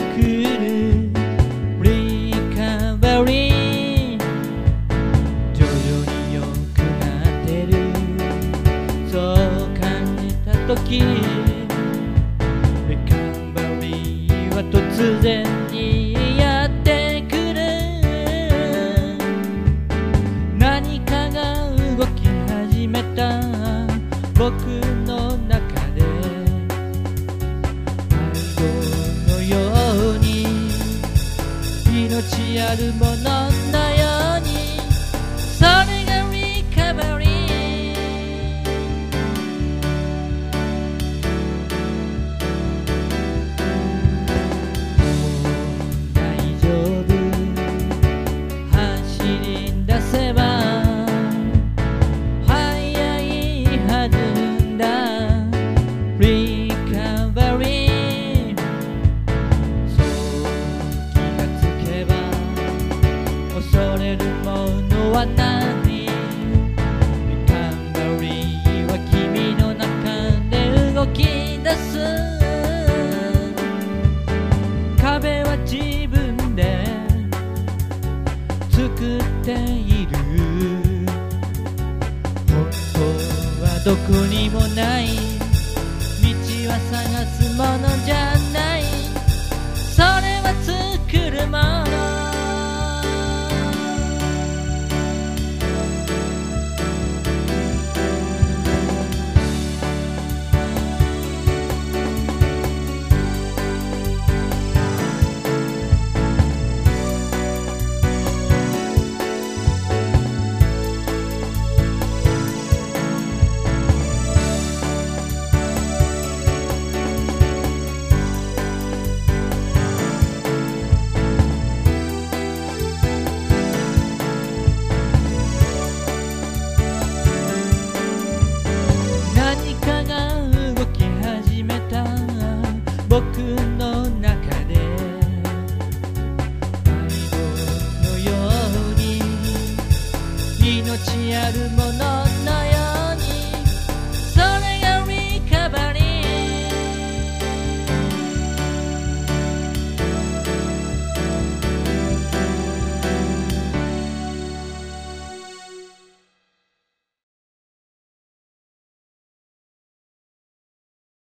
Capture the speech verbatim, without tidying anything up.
くるリカバリー、徐々に良くなってる、そう感じた時、リカバリーは突然にやってくる。何かが動き始めた僕の中で、愛情のように命あるもののように、それがリカバリー。大丈夫、走り出せば早いはずだ、リカバリー。そう気がつけば恐れるものはない。リカバリーは君の中で動き出す。壁は自分で作っている。本当はどこにもない。道は探すものじゃない。それは作るもの。何かが動き始めた僕